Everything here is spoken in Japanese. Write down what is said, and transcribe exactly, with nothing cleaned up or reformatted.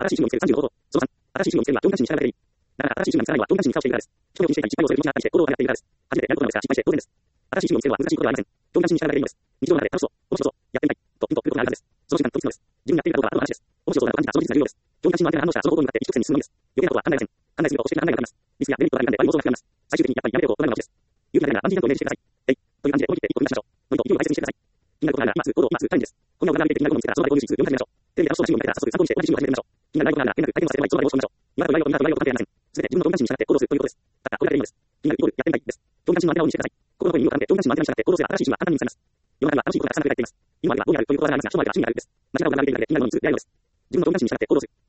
新しい趣味を見つけるさんじゅうの方法。そのさん、新しい趣味を見つけるは上半身に従うだけでいい。だから新しい趣味が見つからないは上半身に負荷をしているからです。人を気にしていたり失敗をする気持ちがあったりして行動を誤っているからです。初めてやることなのですが失敗して当然です。新しい趣味を見つけるは難しいことではありません。上半身に従うだけでいいのです。日常の中で楽しそう、面白そう、やってみたい、とピンとくることがあるはずです。その瞬間といつのです。自分がやっているかどうかは後の話です。面白そうだと感じたその事実が有用です。上半身の相手が反応したらその行動に向かって一直線に進むのみです。余計なことは考えません。考えすぎると保守的な考えが出ます。リスクやメリットがあるので悪い妄想が膨らみます。最終的にやっぱりやめることを行うのです。勇気が出るならバンジージャンプをイメージしてください。えい。という感じで思い切って一歩踏み出しましょう。のりと勢いを大切にしてください。気になることがあるなら今すぐ行動を今すぐチャレンジです。こんな行われて気になることを見つけたらその場で購入しすぐ読み始めましょう。テレビで楽しそうなシーンを見たら早速参考にして同じシーンを始めてみましょう。気になる内容があるなら気になく体験させてもらいその場で申し込みましょう。今とうまいことうまいことうまいこと関係ありません。すべて自分の上半身に従って行動するということです。ただこれだけでいいのです。気になるイコールやってみたいです。上半身のアンテナをオンにしてください。心の声に耳を傾け上半身のアンテナに従って行動すれば新しい趣味は簡単に見つかります。世の中には楽しいことがたくさん溢れています。今まではどうにあるということわざなんですが、将来は趣味になるんです。間違うことが流れているだけで気になるものにすぐ出会いのです。自分の上半身に従って行動する。